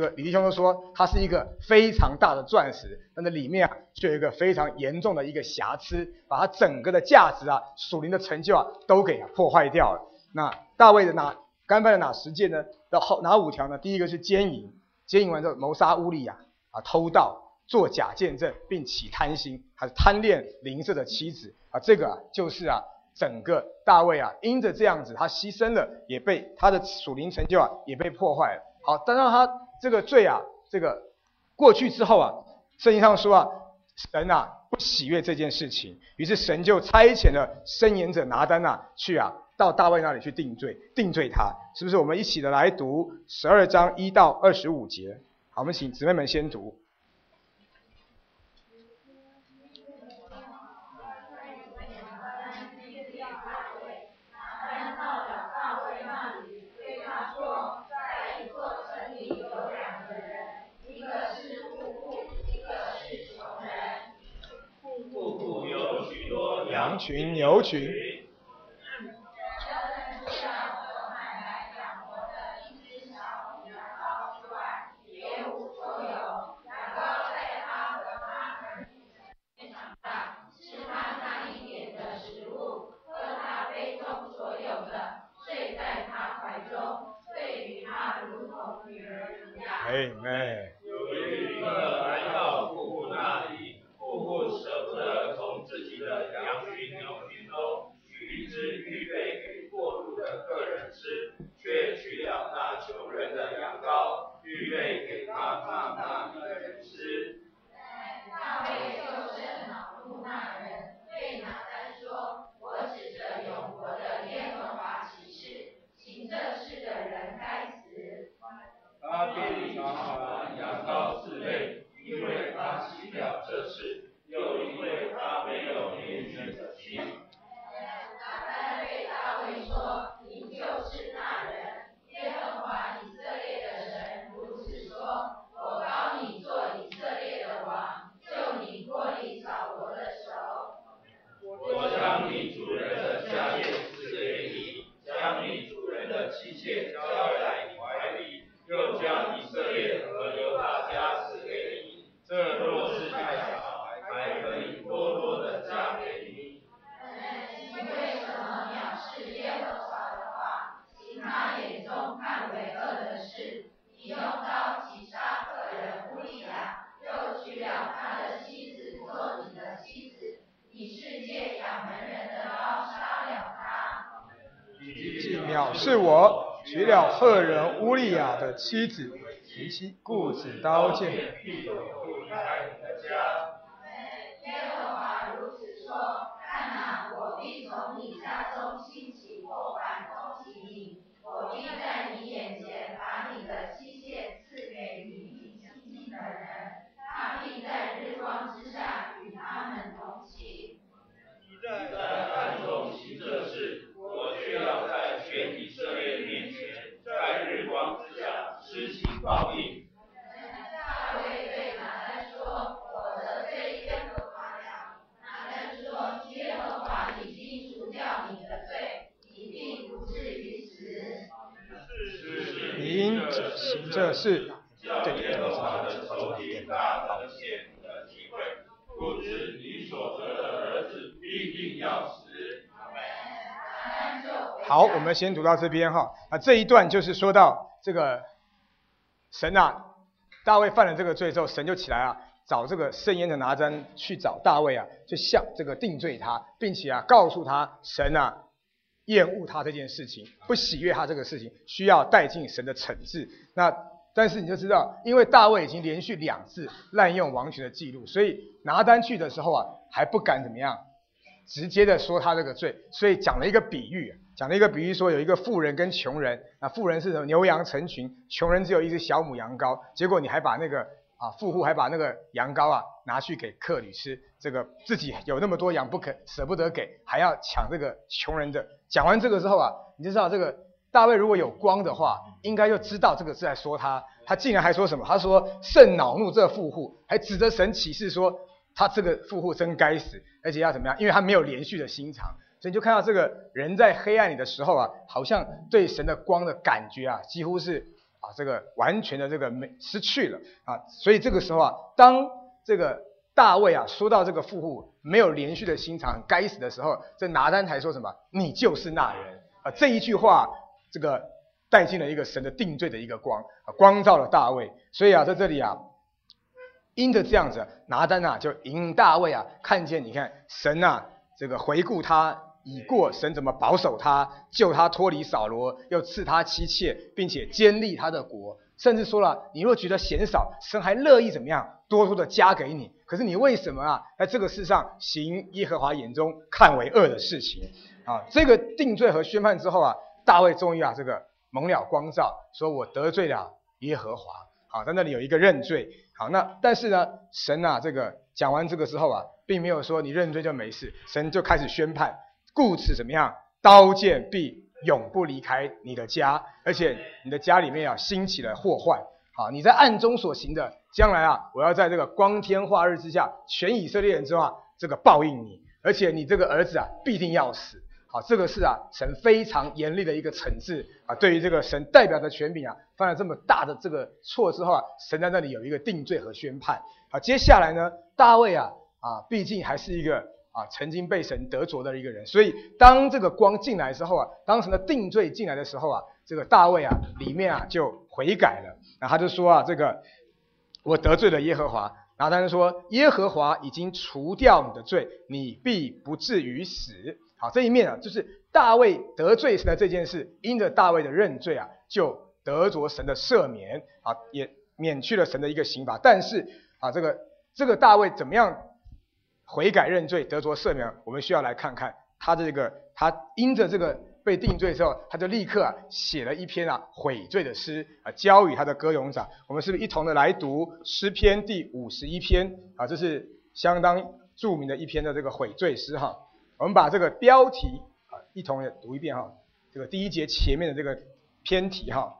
个李弟兄都说它是一个非常大的钻石，但是里面却有一个非常严重的一个瑕疵，把它整个的价值属灵的成就都给破坏掉了。那大卫的干犯了哪10件呢？哪5条呢？第一个是奸淫，奸淫完之后谋杀乌利亚偷盗，作假见证，并起贪心，还是贪恋邻舍的妻子这个就是整个大卫因着这样子他牺牲了，也被他的属灵成就也被破坏了。好，但让他这个罪这个过去之后圣经上说神不喜悦这件事情，于是神就差遣了申言者拿单去到大卫那里去定罪他。是不是我们一起的来读12章1到25节？好，我们请姊妹们先读。羊群牛群，Amen。藐视我，娶了赫人乌利亚的妻子，故此刀剑。耶和华如此说：看我必从你家中兴起祸患攻击你，我必在你眼前把你的妻妾赐给你亲近的人，他必在日光之下与他们同寝。你在暗中行这事，我却要在全以色列面前，在日光之下施行报应。大卫对拿单说：我得罪耶和华了。拿单说：耶和华已经除掉你的罪，你并不至于死。 你因行这事， 叫耶和华的仇敌大得陷你的机会，故此你所得的儿子必定要死。 好，我们先读到这边这一段就是说到这个神大卫犯了这个罪之后，神就起来找这个申言者拿单去找大卫就向这个定罪他，并且告诉他神厌恶他这件事情，不喜悦他这个事情，需要带进神的惩治。但是你就知道，因为大卫已经连续2次滥用王权的记录，所以拿单去的时候还不敢怎么样直接的说他这个罪，所以讲了一个比喻说有一个富人跟穷人，富人是什么牛羊成群，穷人只有一只小母羊羔，结果你还把那个富户还把那个羊羔拿去给客旅吃，这个自己有那么多羊舍不得给，还要抢这个穷人的。讲完这个之后你就知道这个大卫如果有光的话，应该就知道这个是在说他竟然还说什么？他说甚恼怒这富户，还指着神起誓说他这个富户真该死，而且要怎么样？因为他没有连续的心肠，所以你就看到这个人在黑暗里的时候好像对神的光的感觉几乎是这个完全的这个失去了啊。所以这个时候啊，当这个大卫啊说到这个妇妇没有连续的心肠该死的时候，这拿单才说什么？你就是那人啊！这一句话这个带进了一个神的定罪的一个光光照了大卫。所以啊，在这里啊，因着这样子，拿单啊就引大卫啊看见，你看神啊这个回顾他已过，神怎么保守他，救他脱离扫罗，又赐他妻妾，并且坚立他的国，甚至说了，你若觉得嫌少，神还乐意怎么样，多多的加给你。可是你为什么啊，在这个世上行耶和华眼中看为恶的事情啊？这个定罪和宣判之后啊，大卫终于啊这个蒙了光照，说我得罪了耶和华。好，在那里有一个认罪。好，那但是呢，神啊这个讲完这个之后啊，并没有说你认罪就没事，神就开始宣判，故此怎么样？刀剑必永不离开你的家，而且你的家里面啊兴起了祸患。好，你在暗中所行的，将来啊，我要在这个光天化日之下，全以色列人之后啊，这个报应你，而且你这个儿子啊必定要死。好，这个是啊神非常严厉的一个惩治啊，对于这个神代表的权柄啊，犯了这么大的这个错之后啊，神在那里有一个定罪和宣判。好，接下来呢，大卫啊毕竟还是一个曾经被神得着的一个人，所以当这个光进来之后啊，当神的定罪进来的时候啊，这个大卫啊里面啊就悔改了。然后他就说啊，这个我得罪了耶和华。然后他就说，耶和华已经除掉你的罪，你必不至于死。好，这一面啊，就是大卫得罪神的这件事，因着大卫的认罪啊，就得着神的赦免啊，也免去了神的一个刑罚。但是啊，这个大卫怎么样悔改认罪得着赦免？我们需要来看看他因着这个被定罪之后，他就立刻写了一篇悔罪的诗交与他的歌咏长。我们是不是一同的来读诗篇第51篇这是相当著名的一篇的这个悔罪诗哈。我们把这个标题一同的读一遍哈。这个第一节前面的这个篇题哈。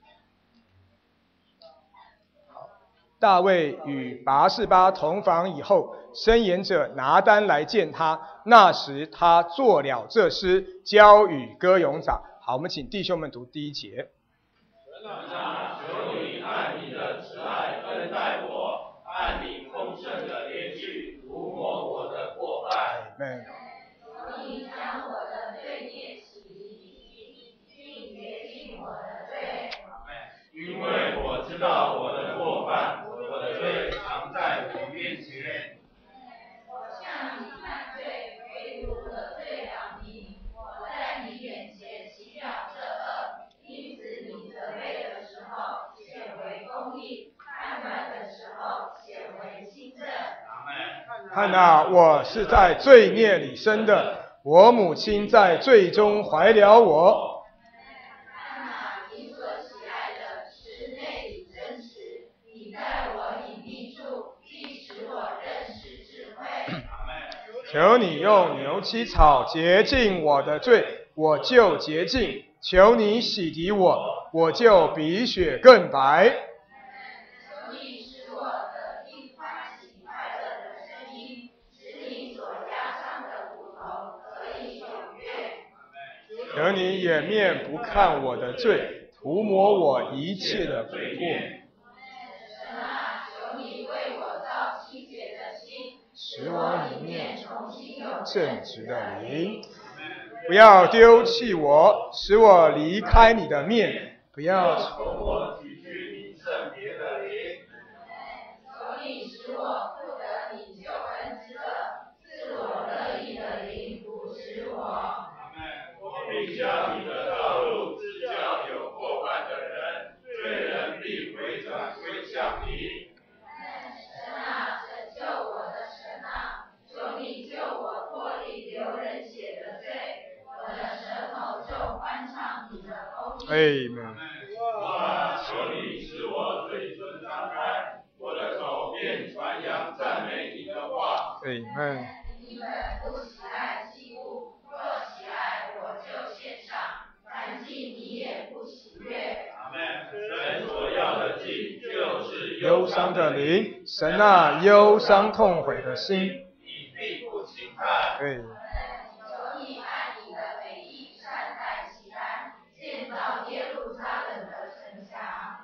大卫与拔示巴同房以后，申言者拿单来见他，那时他作了这诗，交与歌咏长。好，我们请弟兄们读第一节。 神啊，求你按你的慈爱恩待我，按你丰盛的怜恤涂抹我的过犯。 求你将我的罪孽洗涤，并洁净我的罪。 因为我知道我的过犯，我的罪常在我面前。 我向你犯罪，唯独得罪了你。我在你眼前行了这恶，因此你责备的时候显为公义，判断的时候显为清正。 看哪，我是在罪孽里生的，我母亲在罪中怀了我。 看哪，你所喜爱的是内里真实，你在我隐秘处必使我认识智慧。 求你用牛膝草洁净我的罪，我就洁净；求你洗涤我，我就比雪更白。 求你使我的听欢喜快乐的声音，使你所加上的骨头可以踊跃。 求你掩面不看我的罪，涂抹我一切的罪过。 神啊，求你为我造清洁的心， 使我里面重新有正直的灵。不要丢弃我，使我离开你的面，不要从我体恤你圣别的灵。 求你使我不得你救恩之乐，赐我乐意的灵扶持我。 并将你的道路指教有过犯的人，罪人必回转归向你。 神啊，拯救我的神啊，求你救我脱离流人血的罪，我的舌头就欢唱你的公义。 Amen。 求你使我嘴唇张开，我的口便传扬赞美你的话。 Amen。 你们不喜爱祭物，若喜爱，我就献上；凡祭你也不喜悦。 神所要的祭就是忧伤的灵，神啊，忧伤痛悔的心， 你必不轻看。 对。 求你按你的美意善待其安，建造耶路撒冷的城墙。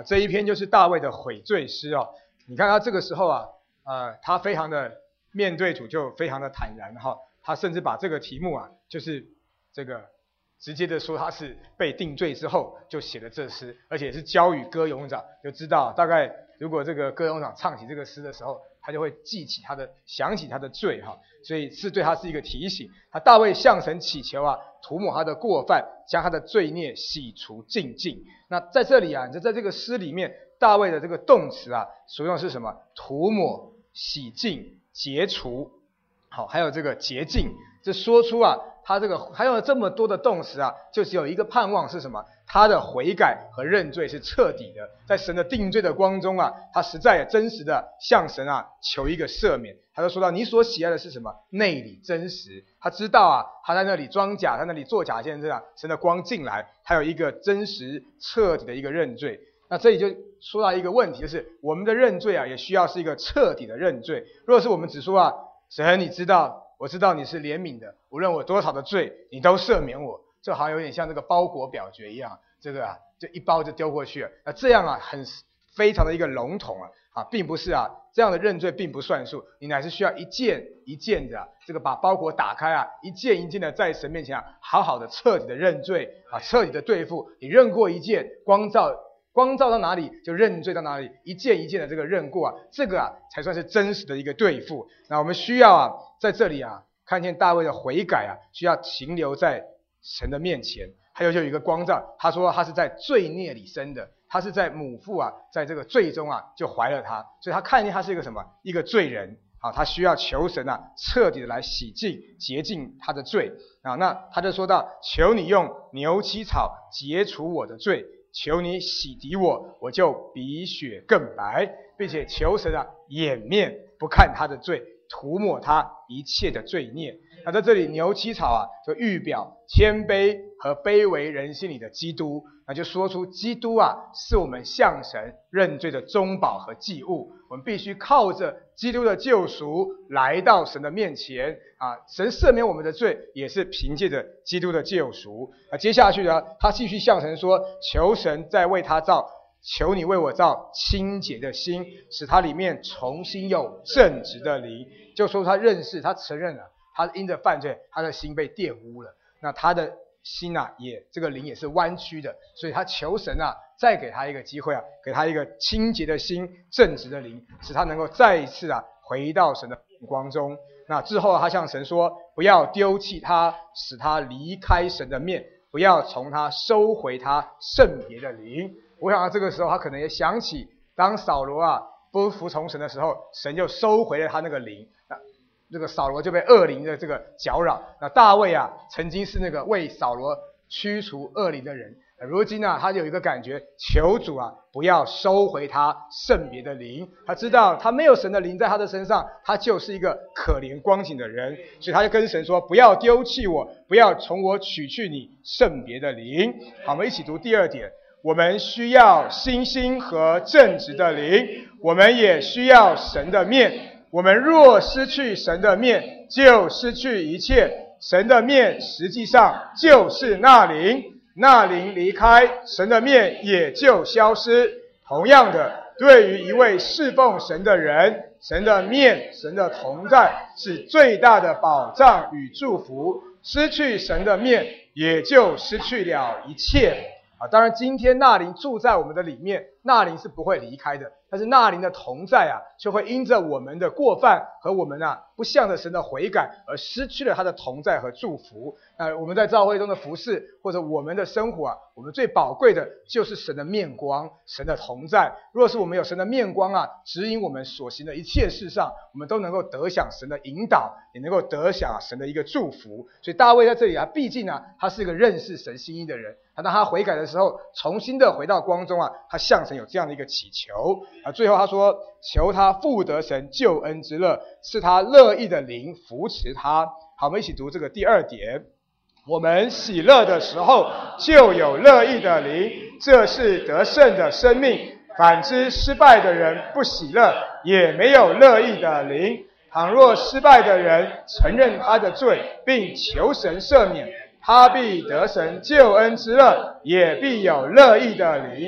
这一篇就是大卫的悔罪诗哦。你看他这个时候啊，他非常的面对主就非常的坦然哈，他甚至把这个题目啊，就是这个直接的说他是被定罪之后就写了这诗，而且是交与歌咏长，就知道大概如果这个歌咏长唱起这个诗的时候，他就会想起他的罪哈，所以是对他是一个提醒。大卫向神祈求啊，涂抹他的过犯，将他的罪孽洗除净尽。那在这里啊，在这个诗里面，大卫的这个动词啊，所用的是什么？涂抹、洗净、解除，好，还有这个洁净。这说出啊，他这个还有这么多的动词啊，就只有一个盼望是什么？他的悔改和认罪是彻底的，在神的定罪的光中啊，他实在真实的向神啊求一个赦免。他就说到，你所喜爱的是什么？内里真实。他知道啊，他在那里装假，在那里做假见证啊，神的光进来，还有一个真实彻底的一个认罪。那这里就说到一个问题，就是我们的认罪啊，也需要是一个彻底的认罪。如果是我们只说啊，神你知道，我知道你是怜悯的，无论我多少的罪，你都赦免我。这好像有点像这个包裹表决一样，这个啊就一包就丢过去了。那这样啊非常的一个笼统并不是啊，这样的认罪并不算数，你乃是需要一件一件的这个把包裹打开啊，一件一件的在神面前啊，好好的彻底的认罪啊，彻底的对付。你认过一件，光照到哪里就认罪到哪里，一件一件的这个认过啊，这个啊才算是真实的一个对付。那我们需要啊在这里啊看见大卫的悔改啊，需要停留在神的面前。还有就有一个光照，他说他是在罪孽里生的，他是在母腹啊，在这个罪中啊就怀了他，所以他看见他是一个什么？一个罪人啊，他需要求神啊彻底的来洗净洁净他的罪啊。那他就说到，求你用牛膝草洁除我的罪，求你洗涤我，我就比雪更白，并且求神啊掩面不看他的罪，涂抹他一切的罪孽。那在这里牛膝草啊，就预表谦卑和卑微人心里的基督，那就说出基督啊是我们向神认罪的中保和祭物。我们必须靠着基督的救赎来到神的面前啊，神赦免我们的罪也是凭借着基督的救赎。接下去呢，他继续向神说，求神再为他造，求你为我造清洁的心，使他里面重新有正直的灵。就说他认识，他承认了他因着犯罪，他的心被玷污了，那他的心啊这个灵也是弯曲的，所以他求神啊再给他一个机会啊，给他一个清洁的心，正直的灵，使他能够再一次啊回到神的光中。那之后他向神说，不要丢弃他，使他离开神的面，不要从他收回他圣别的灵。我想这个时候他可能也想起，当扫罗啊不服从神的时候，神就收回了他那个灵，这个扫罗就被恶灵的这个搅扰。那大卫啊曾经是那个为扫罗驱除恶灵的人，如今啊他有一个感觉，求主啊不要收回他圣别的灵。他知道他没有神的灵在他的身上，他就是一个可怜光景的人，所以他就跟神说，不要丢弃我，不要从我取去你圣别的灵。好，我们一起读第二点，我们需要新心和正直的灵，我们也需要神的面。我们若失去神的面，就失去一切。神的面实际上就是那灵，那灵离开，神的面也就消失。同样的，对于一位侍奉神的人，神的面、神的同在是最大的保障与祝福。失去神的面，也就失去了一切。当然今天那灵住在我们的里面，那灵是不会离开的，但是那灵的同在啊，就会因着我们的过犯和我们啊不向着神的悔改而失去了他的同在和祝福。我们在教会中的服事或者我们的生活啊，我们最宝贵的就是神的面光，神的同在。若是我们有神的面光啊，指引我们所行的一切事上，我们都能够得享神的引导，也能够得享神的一个祝福。所以大卫在这里啊，毕竟啊他是一个认识神心意的人，当他悔改的时候，重新的回到光中啊，他向神有这样的一个祈求最后他说，求他复得神救恩之乐，是他乐意的灵扶持他。好，我们一起读这个第二点，我们喜乐的时候就有乐意的灵，这是得胜的生命。反之失败的人不喜乐，也没有乐意的灵。倘若失败的人承认他的罪，并求神赦免，他必得神救恩之乐，也必有乐意的灵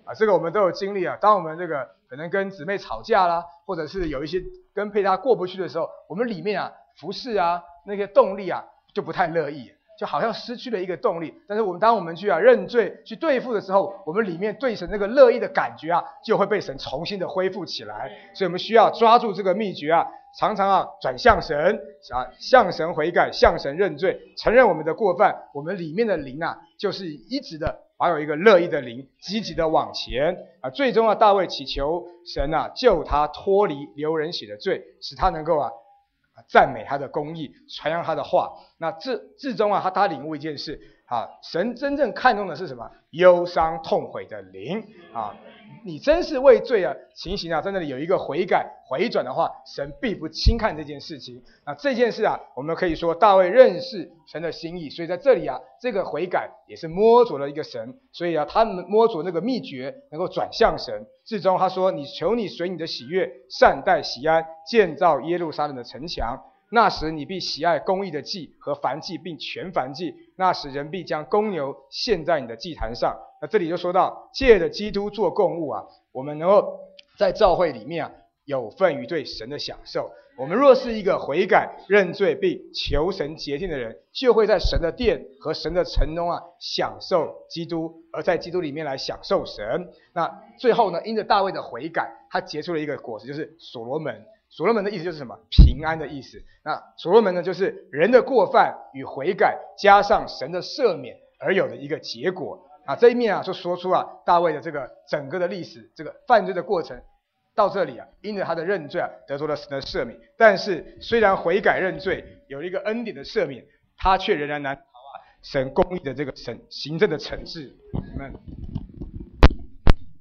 这个我们都有经历啊。当我们这个可能跟姊妹吵架啦，或者是有一些跟配搭过不去的时候，我们里面啊服事啊那些动力啊就不太乐意，就好像失去了一个动力。但是当我们去认罪去对付的时候，我们里面对神那个乐意的感觉啊就会被神重新的恢复起来。所以我们需要抓住这个秘诀啊，常常转向神向神悔改，向神认罪，承认我们的过犯，我们里面的灵啊就是一直的保有一个乐意的灵，积极的往前最终大卫祈求神救他脱离流人血的罪，使他能够赞美他的公义，传扬他的话。那至终他领悟一件事神真正看重的是什么？忧伤痛悔的灵你真是为罪情形在那里有一个悔改回转的话，神必不轻看这件事情。这件事我们可以说大卫认识神的心意，所以在这里这个悔改也是摸着了一个神，所以他摸着那个秘诀能够转向神。至终他说，你求你随你的喜悦善待锡安，建造耶路撒冷的城墙。那时你必喜爱公义的祭和燔祭，并全燔祭。那时人必将公牛献在你的祭坛上。那这里就说到，借着基督做供物我们能够在教会里面有份于对神的享受。我们若是一个悔改认罪并求神洁净的人，就会在神的殿和神的城中享受基督，而在基督里面来享受神。那最后呢，因着大卫的悔改，他结出了一个果子，就是所罗门。所罗门的意思就是什么？平安的意思。那所罗门呢，就是人的过犯与悔改加上神的赦免而有的一个结果这一面就说出大卫的这个整个的历史，这个犯罪的过程到这里因着他的认罪得到了神的赦免。但是虽然悔改认罪有一个恩典的赦免，他却仍然难逃神公义的这个神行政的惩治。